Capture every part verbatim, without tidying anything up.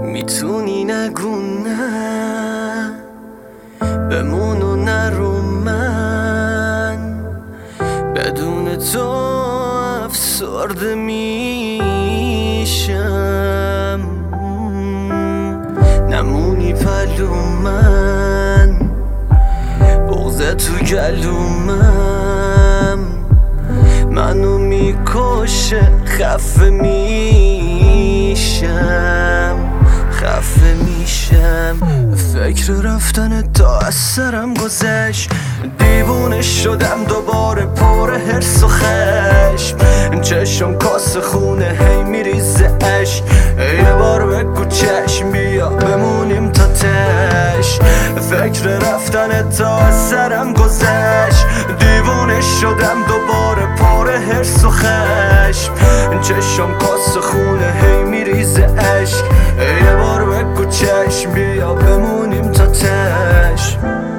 میتونی نگو نه، بمون و نرو، من بدون تو افسرده میشم. نمونی پلو من، بغضه تو گلومم، منو میکشه، خفه میشم خفه میشم. فکر رفتن تا از سرم گذشت، دیوونه شدم دوباره، پر حرص و خشم. چشم کاسه خونه هی میریزه عشق، یه بار بگو چشم بیا بمونیم تا تش. فکر رفتن تا از سرم گذشت، دیوونه شدم دوباره، پر حرص و خشم. چشم کاسه خونه هی میریزه عشق، یه بار بگو چشم بیا بمونیم تا تش.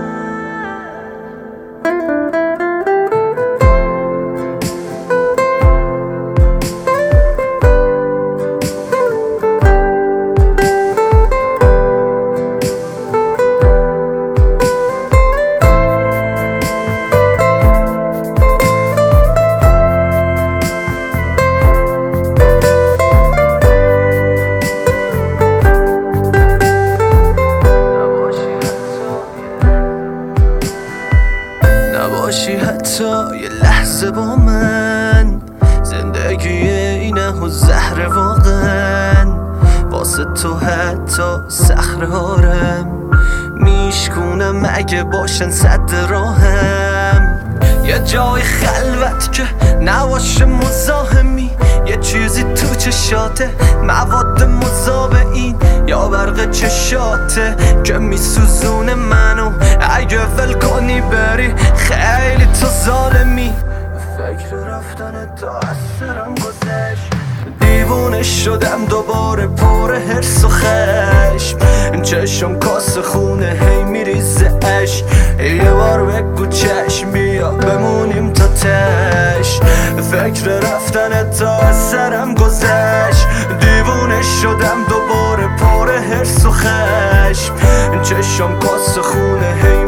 نباشی حتی یه لحظه با من، زندگی اینه و زهر واقعا. واسه تو حتی صخره هارم میشکونم اگه باشن صد راهم. یه جای خلوت که نباشه مزاحمی، یه چیزی تو چشاته، مواد مذاب این یا برق چشاته که میسوزونه منو. اگه ول کنی بری خیلی تو ظالمی. فکر رفتن تا از سرم گذشت، دیوونه شدم دوباره، پر حرص و خشم. چشم کاسه خونه هی میریزه عشق، یه بار بگو چشم بیا بمونیم تا تش. فکر رفتن تا از سرم گذشت، دیوونه شدم دوباره، پر حرص و خشم. چشم کاسه خونه هی